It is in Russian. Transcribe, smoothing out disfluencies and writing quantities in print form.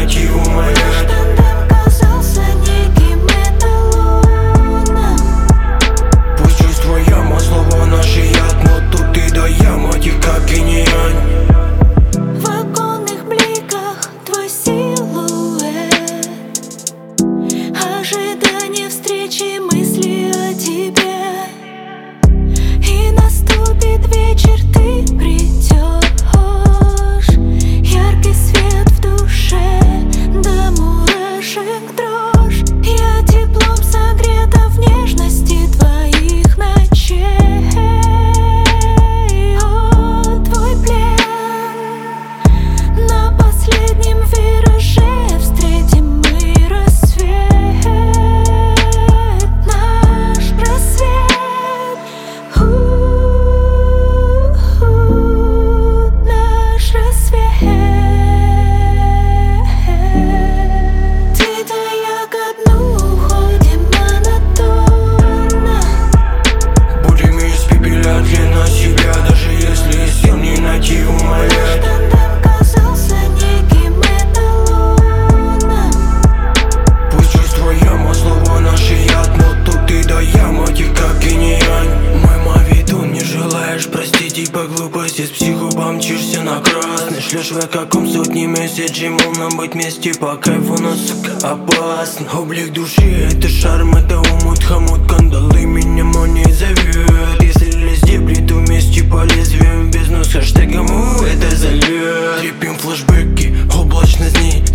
найти умолять. Тандем казался неким эталоном. Пусть чувства яма, слова наши яд, но тут ты да я, мать их как инь-янь. В оконных бликах твой силуэт, ожидание встречи, мысли о тебе. И наступит вечер, ты придешь, яркий свет в душе, до мурашек дрожь. Я теплом согрета в нежности твоих ночей. О, твой плен. На последнем вираже встретим мы рассвет, наш рассвет. Наш рассвет. Ты да я ко дну уходим монотонно. Будем испепелять ли на себя, даже если сил не найти умолять. Тандем казался неким эталоном. Пусть чувства яма, слова наши яд, но тут ты да я, мать их как инь-янь. Мой мавитон, не желаешь простить, и по глупости с психу помчишься на красный. Шлешь в каком сотни месседжей, мол, нам быть вместе по кайфу, но, сука, опасно. Облик души, это шарм, это умут, хомут, кандалы меня не зовет. Если лезь дебри, то вместе по лезвию, без нос хэштегом, это залет. Трепим флешбеки, облачность дней,